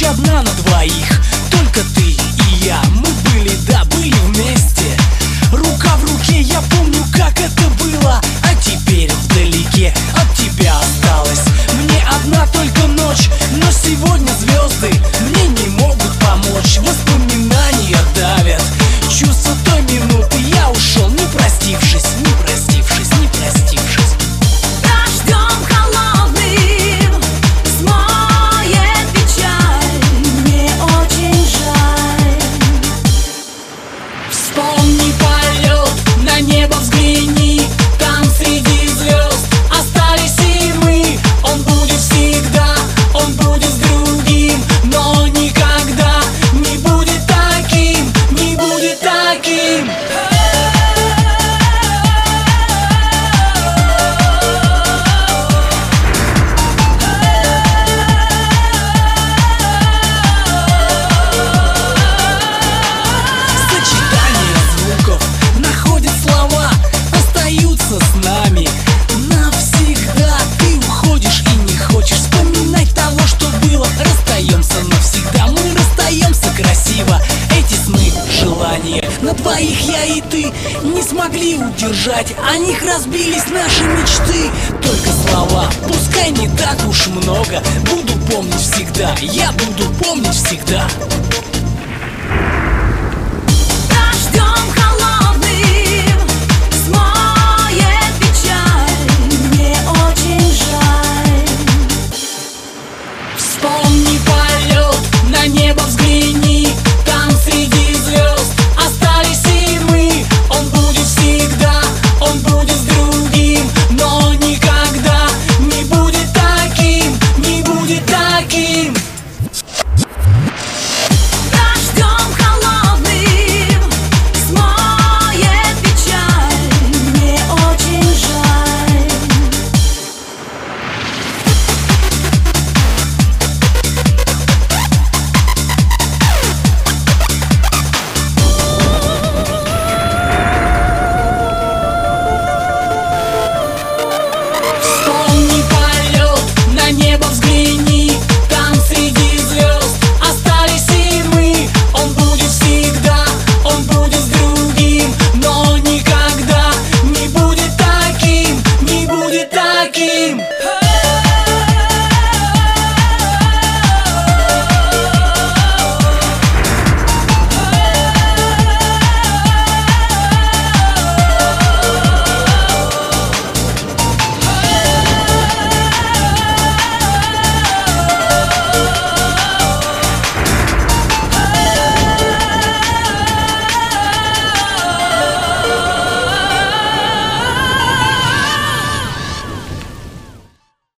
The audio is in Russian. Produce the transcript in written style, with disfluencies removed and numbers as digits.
ночь одна на двоих, только ты и я. Мы были, да, были вместе, рука в руке. Я помню, как это было, а теперь вдалеке от тебя осталась мне одна только ночь. Но сегодня звезды мне не могут помочь. Воспоминания давят, чувства той минуты. Я ушел, не простившись, не простившись, не простившись. Дождем холодным смоет печаль, мне очень жаль. Вспомни полет, на небо взгляни, там среди звезд остались и мы. Он будет всегда, он будет с другим, но никогда не будет таким, не будет таким. Сочетание звуков находят слова, остаются с нами навсегда. Ты уходишь и не хочешь вспоминать того, что было. Расстаемся навсегда, мы расстаемся красиво. Эти сны, желания на двоих я и ты не смогли удержать, о них разбились наши мечты. Только слова, пускай не так уж много, буду помнить всегда, я буду помнить всегда. Дождем холодным смоет печаль, мне очень жаль. Вспомни полет, на небо взгляни, там среди звезд остались и мы. Он будет всегда, он будет с другим, но никогда не будет таким, не будет таким. Дождем холодным смоет печаль, мне очень жаль. Вспомни полет, на небо взгляни.